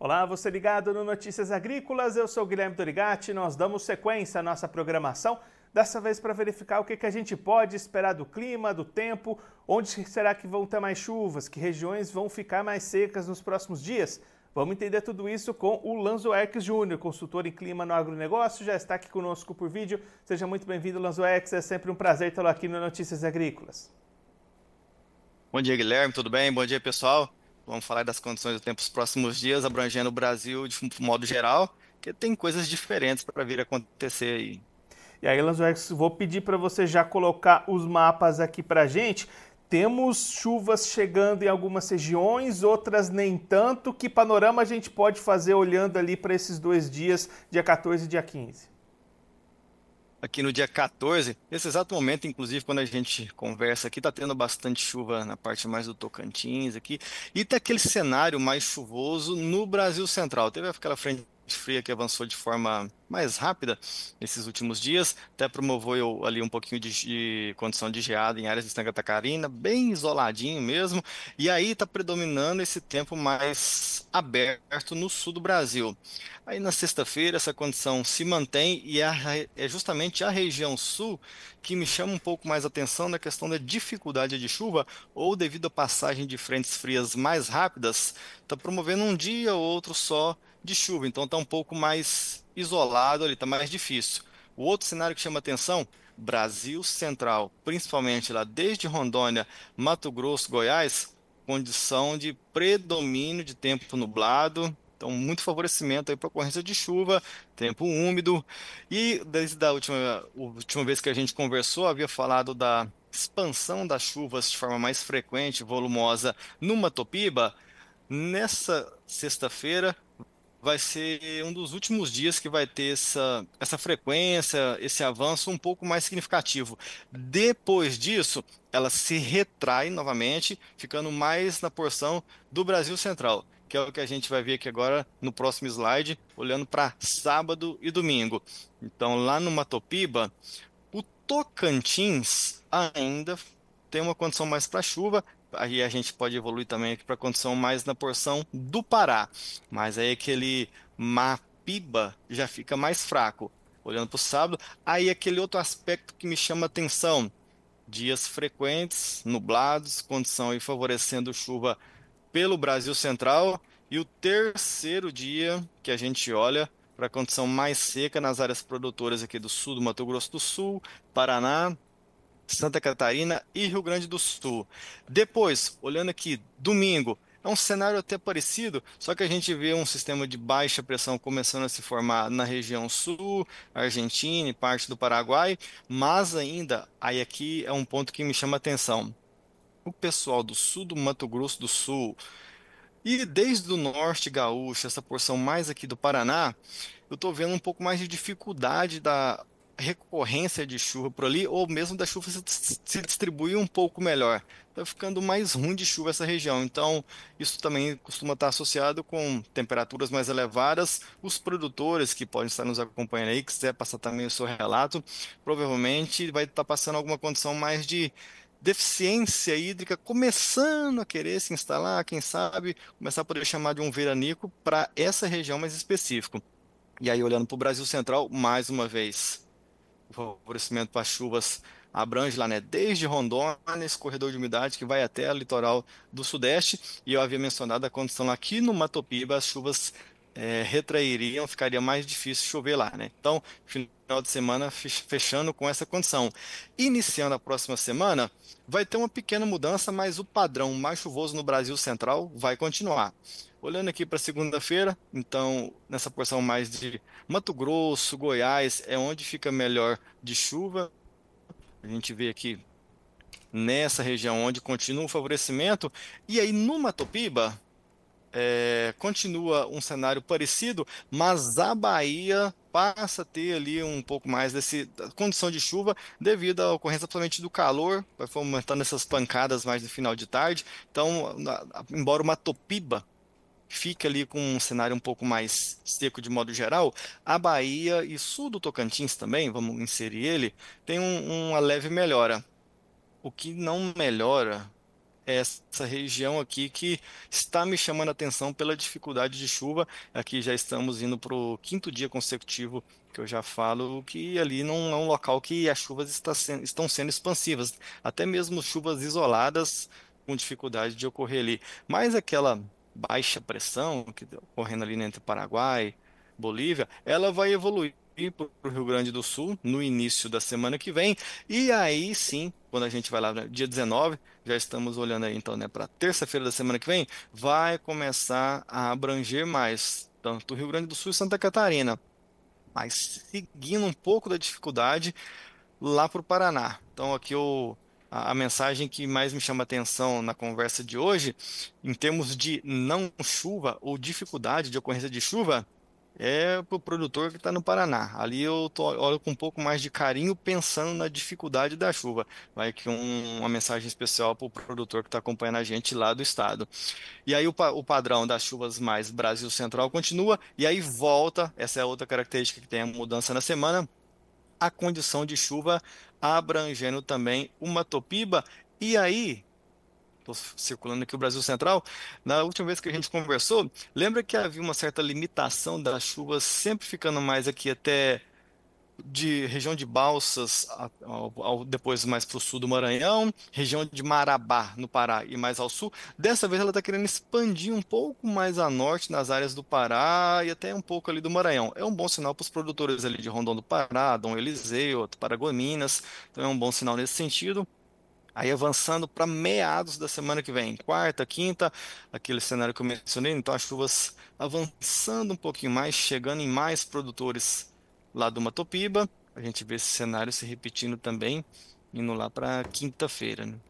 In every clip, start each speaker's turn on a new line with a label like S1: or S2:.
S1: Olá, você ligado no Notícias Agrícolas, eu sou o Guilherme Dorigatti, nós damos sequência à nossa programação, dessa vez para verificar o que a gente pode esperar do clima, do tempo, onde será que vão ter mais chuvas, que regiões vão ficar mais secas nos próximos dias. Vamos entender tudo isso com o Lanzo Erques Júnior, consultor em clima no agronegócio, já está aqui conosco por vídeo. Seja muito bem-vindo, Lanzo Erques, é sempre um prazer tê-lo aqui no Notícias Agrícolas.
S2: Bom dia, Guilherme, tudo bem? Bom dia, pessoal. Vamos falar das condições do tempo nos próximos dias, abrangendo o Brasil de modo geral, que tem coisas diferentes para vir a acontecer aí.
S1: E aí, Lanzo Erques, vou pedir para você já colocar os mapas aqui para a gente. Temos chuvas chegando em algumas regiões, outras nem tanto. Que panorama a gente pode fazer olhando ali para esses 2 dias, dia 14 e dia 15?
S2: Aqui no dia 14, nesse exato momento, inclusive, quando a gente conversa aqui, está tendo bastante chuva na parte mais do Tocantins aqui, e tá aquele cenário mais chuvoso no Brasil Central. Teve aquela frente fria que avançou de forma mais rápida nesses últimos dias, até promoveu ali um pouquinho de condição de geada em áreas de Santa Catarina, bem isoladinho mesmo, e aí está predominando esse tempo mais aberto no sul do Brasil. Aí na sexta-feira essa condição se mantém e é justamente a região sul que me chama um pouco mais atenção na questão da dificuldade de chuva ou devido à passagem de frentes frias mais rápidas, está promovendo um dia ou outro só de chuva, então está um pouco mais isolado ali, está mais difícil. O outro cenário que chama atenção, Brasil Central, principalmente lá desde Rondônia, Mato Grosso, Goiás, condição de predomínio de tempo nublado. Então, muito favorecimento aí para ocorrência de chuva, tempo úmido. E desde a última vez que a gente conversou, havia falado da expansão das chuvas de forma mais frequente, volumosa no Matopiba. Nessa sexta-feira vai ser um dos últimos dias que vai ter essa frequência, esse avanço um pouco mais significativo. Depois disso, ela se retrai novamente, ficando mais na porção do Brasil Central, que é o que a gente vai ver aqui agora no próximo slide, olhando para sábado e domingo. Então, lá no Matopiba, o Tocantins ainda tem uma condição mais para chuva. Aí a gente pode evoluir também aqui para a condição mais na porção do Pará. Mas aí aquele Mapiba já fica mais fraco. Olhando para o sábado, aí aquele outro aspecto que me chama atenção: dias frequentes, nublados, condição aí favorecendo chuva pelo Brasil Central. E o terceiro dia que a gente olha para a condição mais seca nas áreas produtoras aqui do sul do Mato Grosso do Sul, Paraná, Santa Catarina e Rio Grande do Sul. Depois, olhando aqui, domingo, é um cenário até parecido, só que a gente vê um sistema de baixa pressão começando a se formar na região sul, Argentina e parte do Paraguai, mas ainda, aí aqui é um ponto que me chama a atenção. O pessoal do sul do Mato Grosso do Sul e desde o norte gaúcho, essa porção mais aqui do Paraná, eu estou vendo um pouco mais de dificuldade da recorrência de chuva por ali, ou mesmo da chuva se distribuir um pouco melhor. Está ficando mais ruim de chuva essa região. Então, isso também costuma estar associado com temperaturas mais elevadas. Os produtores que podem estar nos acompanhando aí, que quiser passar também o seu relato, provavelmente vai estar passando alguma condição mais de deficiência hídrica, começando a querer se instalar, quem sabe, começar a poder chamar de um veranico para essa região mais específica. E aí, olhando para o Brasil Central, mais uma vez, o favorecimento para chuvas abrange lá, né? Desde Rondônia, esse corredor de umidade que vai até o litoral do Sudeste. E eu havia mencionado a condição aqui no Matopiba, as chuvas retrairiam, ficaria mais difícil chover lá, né? Então, final de semana fechando com essa condição. Iniciando a próxima semana, vai ter uma pequena mudança, mas o padrão mais chuvoso no Brasil Central vai continuar. Olhando aqui para segunda-feira, então, nessa porção mais de Mato Grosso, Goiás, é onde fica melhor de chuva. A gente vê aqui nessa região onde continua o favorecimento. E aí no Matopiba, continua um cenário parecido, mas a Bahia passa a ter ali um pouco mais desse da condição de chuva devido à ocorrência principalmente do calor, vai fomentando essas pancadas mais no final de tarde. Então, embora o Matopiba fica ali com um cenário um pouco mais seco de modo geral, a Bahia e sul do Tocantins também, vamos inserir ele, tem uma leve melhora. O que não melhora essa região aqui que está me chamando a atenção pela dificuldade de chuva. Aqui já estamos indo para o quinto dia consecutivo que eu já falo que ali não é um local que as chuvas estão sendo expansivas, até mesmo chuvas isoladas com dificuldade de ocorrer ali. Mas aquela baixa pressão que está ocorrendo ali entre Paraguai, Bolívia, ela vai evoluir para o Rio Grande do Sul no início da semana que vem. E aí sim, quando a gente vai lá no dia 19, já estamos olhando aí então, né, para terça-feira da semana que vem, vai começar a abranger mais tanto o Rio Grande do Sul e Santa Catarina, mas seguindo um pouco da dificuldade lá para o Paraná. Então aqui a mensagem que mais me chama atenção na conversa de hoje, em termos de não chuva ou dificuldade de ocorrência de chuva, é para o produtor que está no Paraná. Ali olho com um pouco mais de carinho, pensando na dificuldade da chuva. Vai que uma mensagem especial para o produtor que está acompanhando a gente lá do estado. E aí o padrão das chuvas mais Brasil Central continua, e aí volta, essa é a outra característica que tem a mudança na semana, a condição de chuva abrangendo também uma topiba. E aí, estou circulando aqui o Brasil Central, na última vez que a gente conversou, lembra que havia uma certa limitação das chuvas sempre ficando mais aqui até de região de Balsas, depois mais para o sul do Maranhão, região de Marabá, no Pará, e mais ao sul. Dessa vez ela está querendo expandir um pouco mais a norte, nas áreas do Pará e até um pouco ali do Maranhão. É um bom sinal para os produtores ali de Rondon do Pará, Dom Eliseu, Paragominas, então é um bom sinal nesse sentido. Aí avançando para meados da semana que vem, quarta, quinta, aquele cenário que eu mencionei, então as chuvas avançando um pouquinho mais, chegando em mais produtores lá do Matopiba. A gente vê esse cenário se repetindo também, indo lá para quinta-feira, né?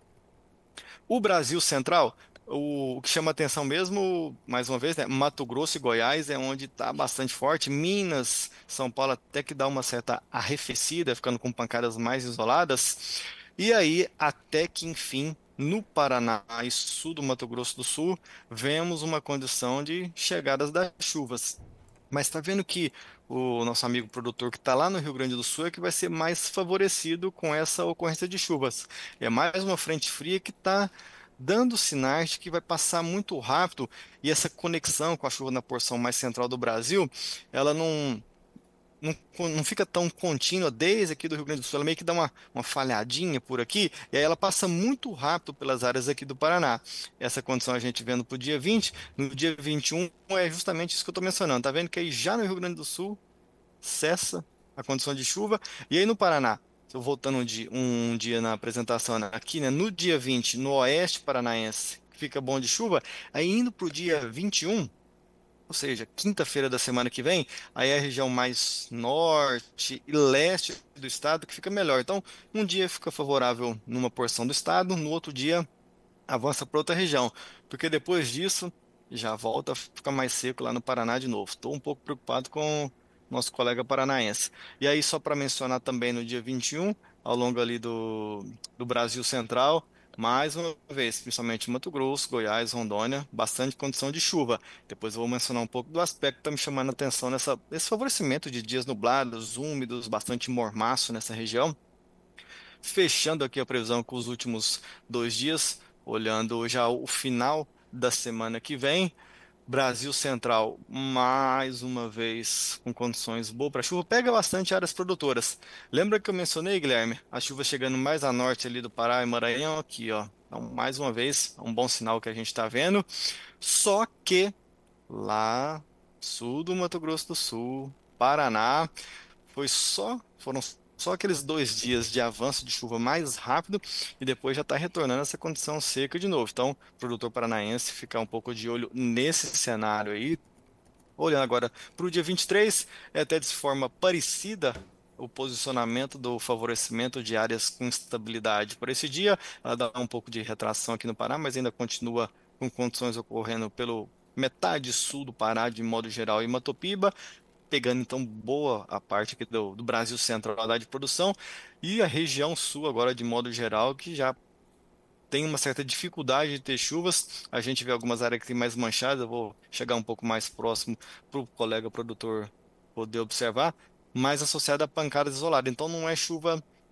S2: O Brasil Central, o que chama atenção mesmo, mais uma vez, né, Mato Grosso e Goiás é onde está bastante forte. Minas, São Paulo até que dá uma certa arrefecida, ficando com pancadas mais isoladas. E aí, até que enfim, no Paraná e sul do Mato Grosso do Sul, vemos uma condição de chegadas das chuvas. Mas está vendo que o nosso amigo produtor que está lá no Rio Grande do Sul é que vai ser mais favorecido com essa ocorrência de chuvas. É mais uma frente fria que está dando sinais de que vai passar muito rápido e essa conexão com a chuva na porção mais central do Brasil, ela não fica tão contínua desde aqui do Rio Grande do Sul, ela meio que dá uma falhadinha por aqui, e aí ela passa muito rápido pelas áreas aqui do Paraná. Essa condição a gente vendo para o dia 20, no dia 21 é justamente isso que eu estou mencionando, tá vendo que aí já no Rio Grande do Sul cessa a condição de chuva, e aí no Paraná, estou voltando um dia na apresentação aqui, né, no dia 20, no oeste paranaense, fica bom de chuva, aí indo para o dia 21, ou seja, quinta-feira da semana que vem, aí é a região mais norte e leste do estado que fica melhor. Então, um dia fica favorável numa porção do estado, no outro dia avança para outra região, porque depois disso já volta a ficar mais seco lá no Paraná de novo. Estou um pouco preocupado com o nosso colega paranaense. E aí, só para mencionar também no dia 21, ao longo ali do Brasil Central, mais uma vez, principalmente Mato Grosso, Goiás, Rondônia, bastante condição de chuva. Depois eu vou mencionar um pouco do aspecto que está me chamando a atenção nesse favorecimento de dias nublados, úmidos, bastante mormaço nessa região. Fechando aqui a previsão com os últimos 2 dias, olhando já o final da semana que vem. Brasil Central, mais uma vez, com condições boas para chuva, pega bastante áreas produtoras. Lembra que eu mencionei, Guilherme, a chuva chegando mais a norte ali do Pará e Maranhão, aqui, ó. Então, mais uma vez, um bom sinal que a gente está vendo. Só que lá, sul do Mato Grosso do Sul, Paraná, foram só aqueles 2 dias de avanço de chuva mais rápido e depois já está retornando essa condição seca de novo. Então, o produtor paranaense ficar um pouco de olho nesse cenário aí. Olhando agora para o dia 23, é até de forma parecida o posicionamento do favorecimento de áreas com estabilidade por esse dia. Ela dá um pouco de retração aqui no Pará, mas ainda continua com condições ocorrendo pelo metade sul do Pará, de modo geral, e Matopiba pegando então boa a parte aqui do Brasil Central da de produção e a região sul agora de modo geral que já tem uma certa dificuldade de ter chuvas. A gente vê algumas áreas que tem mais manchadas, eu vou chegar um pouco mais próximo para o colega produtor poder observar, mais associada a pancadas isoladas. Então não é chuva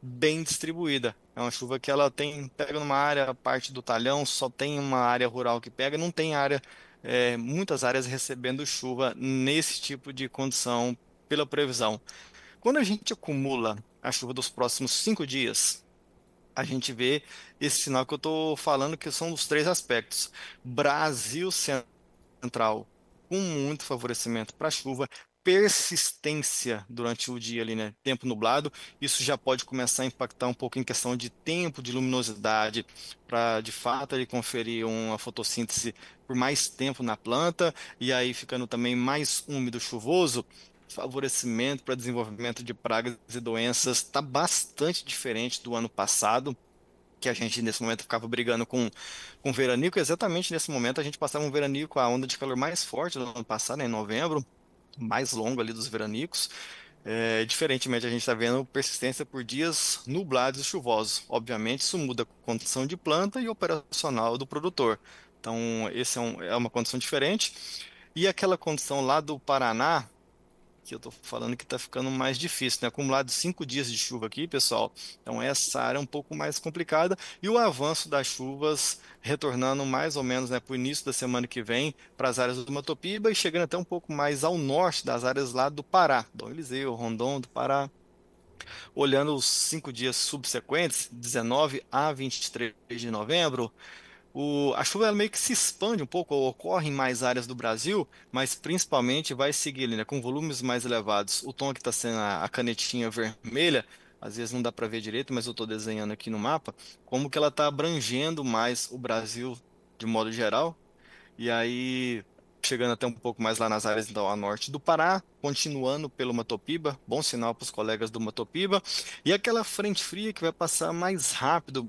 S2: bem distribuída. É uma chuva que ela pega numa área, a parte do talhão, só tem uma área rural que pega, não tem área, muitas áreas recebendo chuva nesse tipo de condição pela previsão. Quando a gente acumula a chuva dos próximos 5 dias, a gente vê esse sinal que eu estou falando, que são os três aspectos. Brasil Central, com muito favorecimento para chuva, persistência durante o dia ali, né? Tempo nublado, isso já pode começar a impactar um pouco em questão de tempo, de luminosidade, para de fato ele conferir uma fotossíntese por mais tempo na planta, e aí ficando também mais úmido, chuvoso. Favorecimento para desenvolvimento de pragas e doenças está bastante diferente do ano passado, que a gente nesse momento ficava brigando com o veranico. Exatamente nesse momento a gente passava um veranico, a onda de calor mais forte do ano passado, né, em novembro, mais longo ali dos veranicos. Diferentemente, a gente está vendo persistência por dias nublados e chuvosos. Obviamente, isso muda a condição de planta e operacional do produtor. Então, esse é uma condição diferente. E aquela condição lá do Paraná, que eu tô falando que tá ficando mais difícil, né? Acumulado 5 dias de chuva aqui, pessoal. Então essa área é um pouco mais complicada e o avanço das chuvas retornando mais ou menos, né, para o início da semana que vem para as áreas do Matopiba e chegando até um pouco mais ao norte das áreas lá do Pará, Dom Eliseu, Rondon do Pará. Olhando os 5 dias subsequentes, 19 a 23 de novembro, a chuva ela meio que se expande um pouco, ou ocorre em mais áreas do Brasil, mas principalmente vai seguir ali, né, com volumes mais elevados. O tom que está sendo a canetinha vermelha, às vezes não dá para ver direito, mas eu estou desenhando aqui no mapa, como que ela está abrangendo mais o Brasil de modo geral. E aí, chegando até um pouco mais lá nas áreas então, a norte do Pará, continuando pelo Matopiba, bom sinal para os colegas do Matopiba, e aquela frente fria que vai passar mais rápido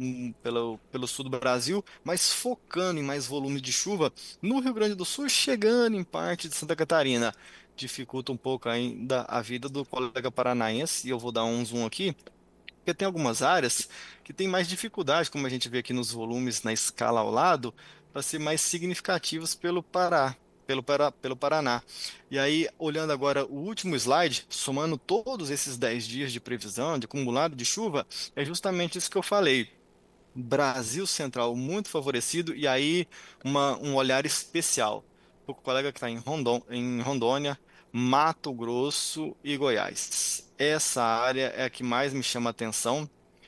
S2: pelo sul do Brasil, mas focando em mais volume de chuva no Rio Grande do Sul, chegando em parte de Santa Catarina. Dificulta um pouco ainda a vida do colega paranaense, e eu vou dar um zoom aqui, porque tem algumas áreas que tem mais dificuldade, como a gente vê aqui nos volumes na escala ao lado, para ser mais significativos pelo Pará, pelo Paraná. E aí, olhando agora o último slide, somando todos esses 10 dias de previsão, de acumulado de chuva, é justamente isso que eu falei. Brasil Central muito favorecido, e aí um olhar especial para o colega que está em Rondônia, Mato Grosso e Goiás. Essa área é a que mais me chama a atenção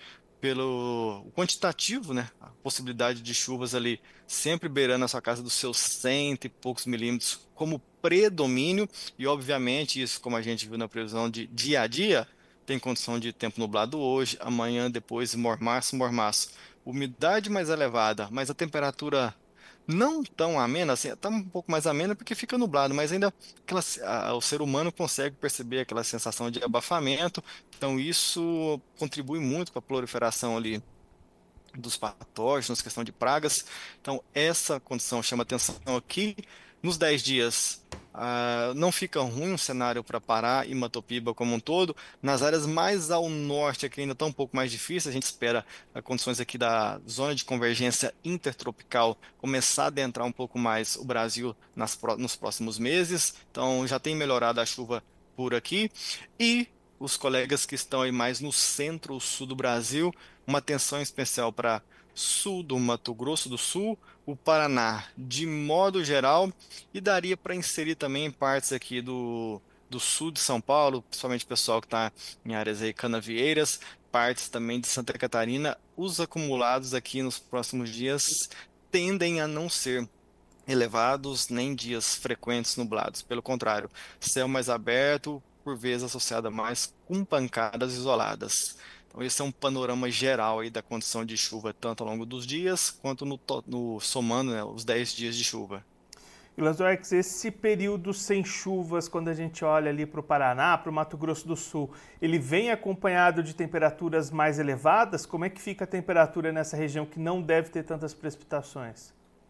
S2: pelo quantitativo, né? A possibilidade de chuvas ali sempre beirando a sua casa dos seus cento e poucos milímetros como predomínio, e obviamente isso, como a gente viu na previsão de dia a dia, tem condição de tempo nublado hoje, amanhã, depois mormaço, mormaço. Umidade mais elevada, mas a temperatura não tão amena, assim, está um pouco mais amena porque fica nublado, mas ainda o ser humano consegue perceber aquela sensação de abafamento, então isso contribui muito para a proliferação ali dos patógenos, questão de pragas. Então, essa condição chama atenção aqui. Nos 10 dias, não fica ruim o cenário para Pará e Matopiba como um todo. Nas áreas mais ao norte, aqui ainda está um pouco mais difícil. A gente espera condições aqui da zona de convergência intertropical começar a adentrar um pouco mais o Brasil nos próximos meses. Então, já tem melhorado a chuva por aqui. E os colegas que estão aí mais no centro-sul do Brasil, uma atenção especial para sul do Mato Grosso do Sul, o Paraná de modo geral, e daria para inserir também partes aqui do sul de São Paulo, principalmente o pessoal que está em áreas aí canavieiras, partes também de Santa Catarina. Os acumulados aqui nos próximos dias tendem a não ser elevados nem dias frequentes nublados. Pelo contrário, céu mais aberto, por vezes associado a mais com pancadas isoladas. Então, esse é um panorama geral aí da condição de chuva, tanto ao longo dos dias, quanto somando, né, os 10 dias de chuva.
S1: E Lasarx, esse período sem chuvas, quando a gente olha ali para o Paraná, para o Mato Grosso do Sul, ele vem acompanhado de temperaturas mais elevadas? Como é que fica a temperatura nessa região que não deve ter tantas precipitações?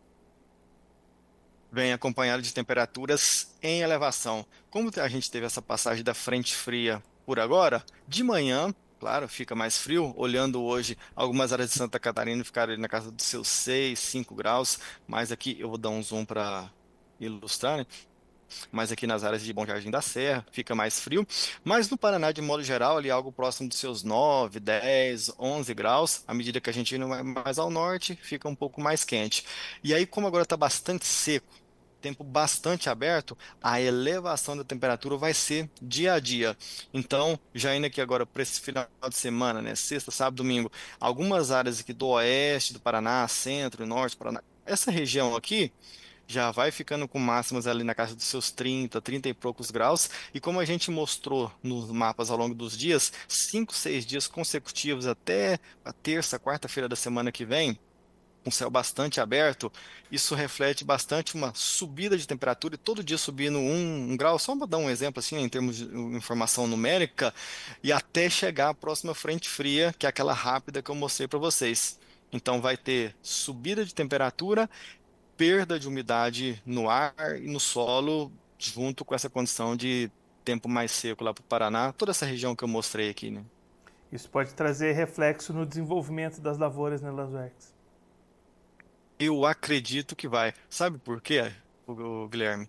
S2: Vem acompanhado de temperaturas em elevação. Como a gente teve essa passagem da frente fria por agora, de manhã, claro, fica mais frio. Olhando hoje, algumas áreas de Santa Catarina ficaram ali na casa dos seus 6, 5 graus, mas aqui eu vou dar um zoom para ilustrar, né? mas aqui nas áreas de Bom Jardim da Serra fica mais frio. Mas no Paraná, de modo geral, ali algo próximo dos seus 9, 10, 11 graus. À medida que a gente indo mais ao norte, fica um pouco mais quente. E aí, como agora está bastante seco, tempo bastante aberto, a elevação da temperatura vai ser dia a dia. Então, já indo aqui agora para esse final de semana, né, sexta, sábado, domingo, algumas áreas aqui do oeste do Paraná, centro e norte do Paraná, essa região aqui já vai ficando com máximas ali na casa dos seus 30, 30 e poucos graus. E como a gente mostrou nos mapas ao longo dos dias, 5, 6 dias consecutivos até a terça, quarta-feira da semana que vem, com céu bastante aberto, isso reflete bastante uma subida de temperatura e todo dia subindo um grau, só para dar um exemplo assim, em termos de informação numérica, e até chegar à próxima frente fria, que é aquela rápida que eu mostrei para vocês. Então vai ter subida de temperatura, perda de umidade no ar e no solo, junto com essa condição de tempo mais seco lá para o Paraná, toda essa região que eu mostrei aqui, né?
S1: Isso pode trazer reflexo no desenvolvimento das lavouras, né, Lanzoex?
S2: Eu acredito que vai. Sabe por quê, Guilherme?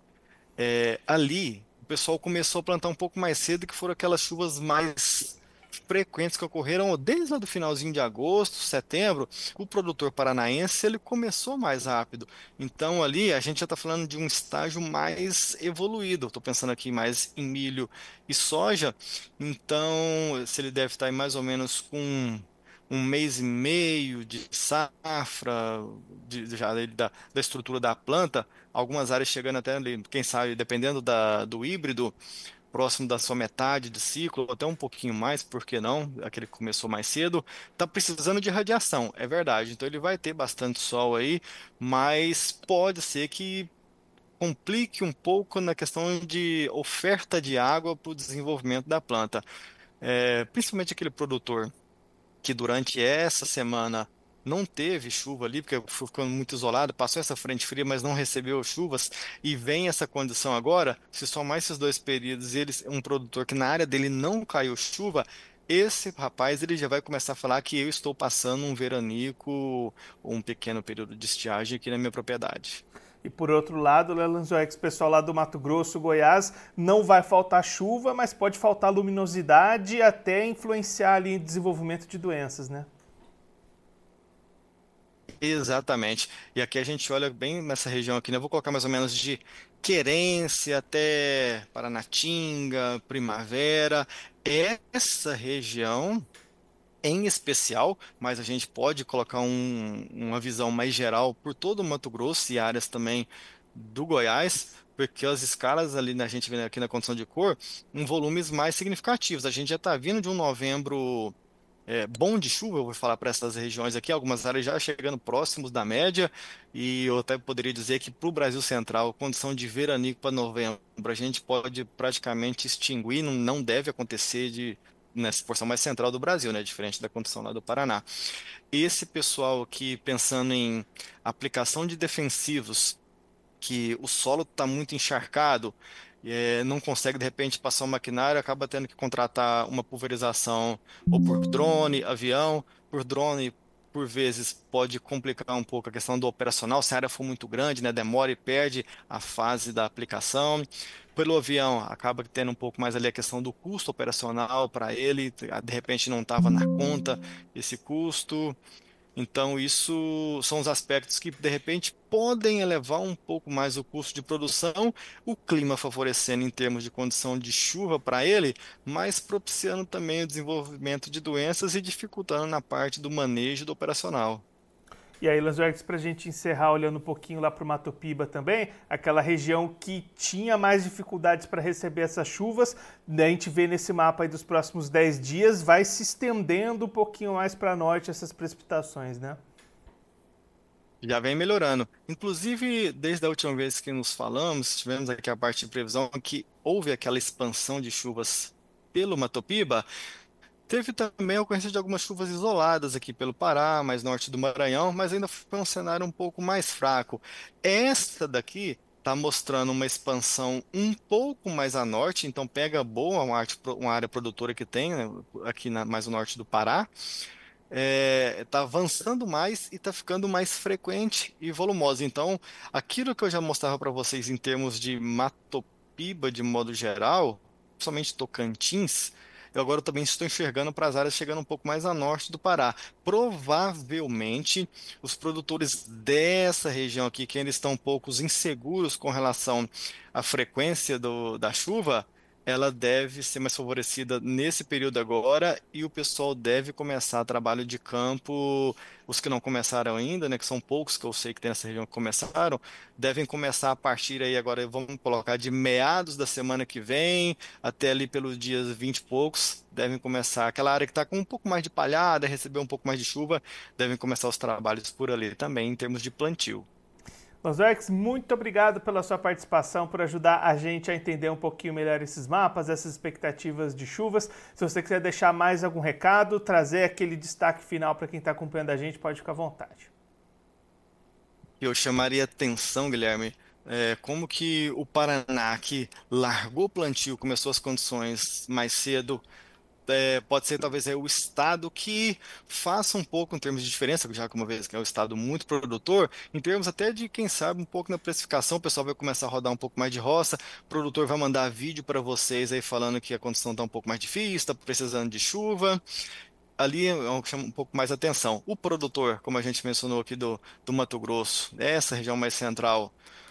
S2: Ali, o pessoal começou a plantar um pouco mais cedo, que foram aquelas chuvas mais frequentes que ocorreram desde lá do finalzinho de agosto, setembro. O produtor paranaense ele começou mais rápido. Então ali a gente já está falando de um estágio mais evoluído. Estou pensando aqui mais em milho e soja. Então, se ele deve estar aí mais ou menos com um mês e meio de safra, já da estrutura da planta, algumas áreas chegando até ali, quem sabe, dependendo do híbrido, próximo da sua metade de ciclo, ou até um pouquinho mais, por que não? Aquele que começou mais cedo, está precisando de radiação, é verdade. Então ele vai ter bastante sol aí, mas pode ser que complique um pouco na questão de oferta de água para o desenvolvimento da planta. Principalmente aquele produtor que durante essa semana não teve chuva ali, porque ficou muito isolado, passou essa frente fria, mas não recebeu chuvas, e vem essa condição agora, se somar esses dois períodos, um produtor que na área dele não caiu chuva, esse rapaz ele já vai começar a falar que eu estou passando um veranico, ou um pequeno período de estiagem aqui na minha propriedade.
S1: E por outro lado, né, Lanzoex, pessoal lá do Mato Grosso, Goiás, não vai faltar chuva, mas pode faltar luminosidade e até influenciar ali em desenvolvimento de doenças, né?
S2: Exatamente. E aqui a gente olha bem nessa região aqui, né? Eu vou colocar mais ou menos de Querência até Paranatinga, Primavera. Essa região em especial, mas a gente pode colocar uma visão mais geral por todo o Mato Grosso e áreas também do Goiás, porque as escalas ali, a gente vê aqui na condição de cor, em volumes mais significativos. A gente já está vindo de um novembro bom de chuva, eu vou falar para essas regiões aqui, algumas áreas já chegando próximos da média, e eu até poderia dizer que para o Brasil Central, condição de veranico para novembro, a gente pode praticamente extinguir, não deve acontecer nessa porção mais central do Brasil, né, diferente da condição lá do Paraná. Esse pessoal aqui pensando em aplicação de defensivos, que o solo está muito encharcado, não consegue de repente passar o maquinário, acaba tendo que contratar uma pulverização ou por drone, avião. Por drone, por vezes, pode complicar um pouco a questão do operacional, se a área for muito grande, né, demora e perde a fase da aplicação. Pelo avião, acaba tendo um pouco mais ali a questão do custo operacional para ele, de repente não estava na conta esse custo. Então, isso são os aspectos que, de repente, podem elevar um pouco mais o custo de produção, o clima favorecendo em termos de condição de chuva para ele, mas propiciando também o desenvolvimento de doenças e dificultando na parte do manejo do operacional.
S1: E aí, Lanzoex, para a gente encerrar olhando um pouquinho lá para o Mato Piba também, aquela região que tinha mais dificuldades para receber essas chuvas, né, a gente vê nesse mapa aí dos próximos 10 dias, vai se estendendo um pouquinho mais para norte essas precipitações, né?
S2: Já vem melhorando. Inclusive, desde a última vez que nos falamos, tivemos aqui a parte de previsão que houve aquela expansão de chuvas pelo Mato Piba. Teve também a ocorrência de algumas chuvas isoladas aqui pelo Pará, mais norte do Maranhão, mas ainda foi um cenário um pouco mais fraco. Esta daqui está mostrando uma expansão um pouco mais a norte, então pega boa uma área produtora que tem, né, aqui mais no norte do Pará. está avançando mais e está ficando mais frequente e volumosa. Então, aquilo que eu já mostrava para vocês em termos de Matopiba de modo geral, principalmente Tocantins, eu agora também estou enxergando para as áreas chegando um pouco mais a norte do Pará. Provavelmente, os produtores dessa região aqui, que ainda estão um pouco inseguros com relação à frequência da chuva, ela deve ser mais favorecida nesse período agora e o pessoal deve começar trabalho de campo, os que não começaram ainda, né, que são poucos que eu sei que tem nessa região que começaram, devem começar a partir aí agora, vamos colocar de meados da semana que vem até ali pelos dias 20 e poucos, devem começar, aquela área que está com um pouco mais de palhada, receber um pouco mais de chuva, devem começar os trabalhos por ali também em termos de plantio.
S1: Lanzoex, muito obrigado pela sua participação, por ajudar a gente a entender um pouquinho melhor esses mapas, essas expectativas de chuvas. Se você quiser deixar mais algum recado, trazer aquele destaque final para quem está acompanhando a gente, pode ficar à vontade.
S2: Eu chamaria atenção, Guilherme, como que o Paraná, que largou o plantio, começou as condições mais cedo, pode ser talvez o estado que faça um pouco em termos de diferença, já que uma vez que é um estado muito produtor, em termos até de, quem sabe, um pouco na precificação, o pessoal vai começar a rodar um pouco mais de roça, o produtor vai mandar vídeo para vocês aí falando que a condição está um pouco mais difícil, está precisando de chuva. Ali é o que chama um pouco mais atenção. O produtor, como a gente mencionou aqui do Mato Grosso, essa região mais central,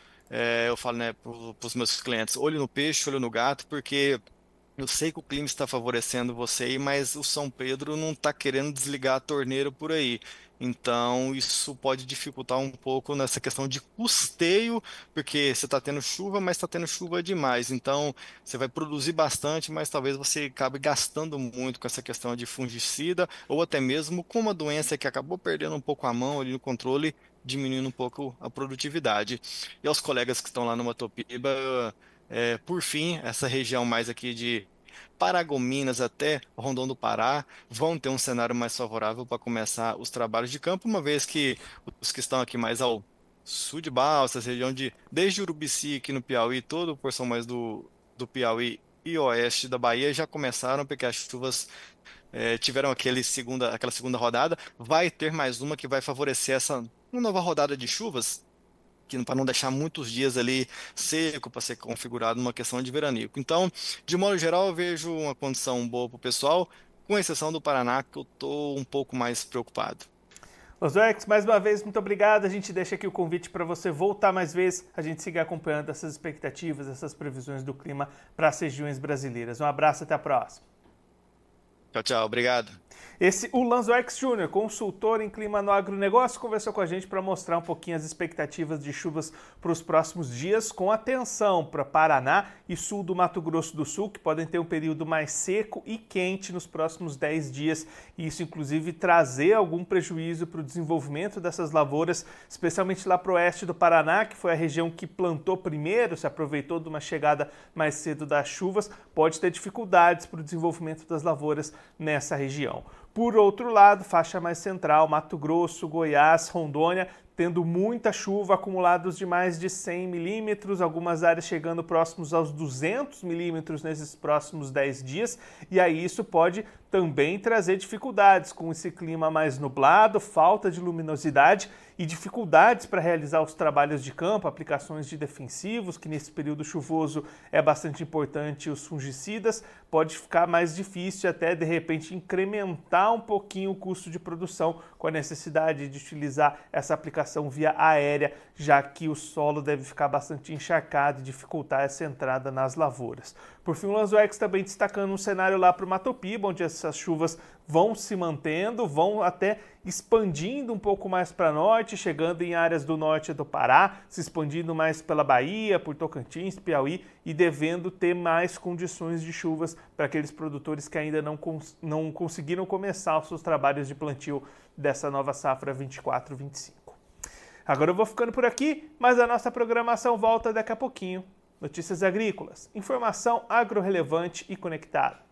S2: eu falo, né, para os meus clientes, olho no peixe, olho no gato, porque eu sei que o clima está favorecendo você aí, mas o São Pedro não está querendo desligar a torneira por aí. Então, isso pode dificultar um pouco nessa questão de custeio, porque você está tendo chuva, mas está tendo chuva demais. Então, você vai produzir bastante, mas talvez você acabe gastando muito com essa questão de fungicida, ou até mesmo com uma doença que acabou perdendo um pouco a mão ali no controle, diminuindo um pouco a produtividade. E aos colegas que estão lá no Matopiba, por fim, essa região mais aqui de Paragominas até Rondon do Pará vão ter um cenário mais favorável para começar os trabalhos de campo, uma vez que os que estão aqui mais ao sul de Balsas, região de desde Urubici aqui no Piauí, toda a porção mais do Piauí e oeste da Bahia já começaram, porque as chuvas tiveram aquela segunda rodada. Vai ter mais uma que vai favorecer uma nova rodada de chuvas que para não deixar muitos dias ali seco para ser configurado numa questão de veranico. Então, de modo geral, eu vejo uma condição boa para o pessoal, com exceção do Paraná, que eu estou um pouco mais preocupado.
S1: Lanzoex, mais uma vez, muito obrigado. A gente deixa aqui o convite para você voltar mais vezes, a gente seguir acompanhando essas expectativas, essas previsões do clima para as regiões brasileiras. Um abraço, até a próxima.
S2: Tchau, tchau. Obrigado.
S1: O Lanzoex Júnior, consultor em clima no agronegócio, conversou com a gente para mostrar um pouquinho as expectativas de chuvas para os próximos dias, com atenção para Paraná e sul do Mato Grosso do Sul, que podem ter um período mais seco e quente nos próximos 10 dias, e isso inclusive trazer algum prejuízo para o desenvolvimento dessas lavouras, especialmente lá para o oeste do Paraná, que foi a região que plantou primeiro, se aproveitou de uma chegada mais cedo das chuvas, pode ter dificuldades para o desenvolvimento das lavouras nessa região. Por outro lado, faixa mais central, Mato Grosso, Goiás, Rondônia, tendo muita chuva, acumulados de mais de 100 milímetros, algumas áreas chegando próximos aos 200 milímetros nesses próximos 10 dias, e aí isso pode também trazer dificuldades com esse clima mais nublado, falta de luminosidade e dificuldades para realizar os trabalhos de campo, aplicações de defensivos, que nesse período chuvoso é bastante importante, os fungicidas, pode ficar mais difícil até de repente incrementar um pouquinho o custo de produção com a necessidade de utilizar essa aplicação via aérea, já que o solo deve ficar bastante encharcado e dificultar essa entrada nas lavouras. Por fim, o Lanzoex também destacando um cenário lá para o Matopiba, onde essas chuvas vão se mantendo, vão até expandindo um pouco mais para norte, chegando em áreas do norte do Pará, se expandindo mais pela Bahia, por Tocantins, Piauí e devendo ter mais condições de chuvas para aqueles produtores que ainda não conseguiram começar os seus trabalhos de plantio dessa nova safra 24-25. Agora eu vou ficando por aqui, mas a nossa programação volta daqui a pouquinho. Notícias agrícolas, informação agro-relevante e conectada.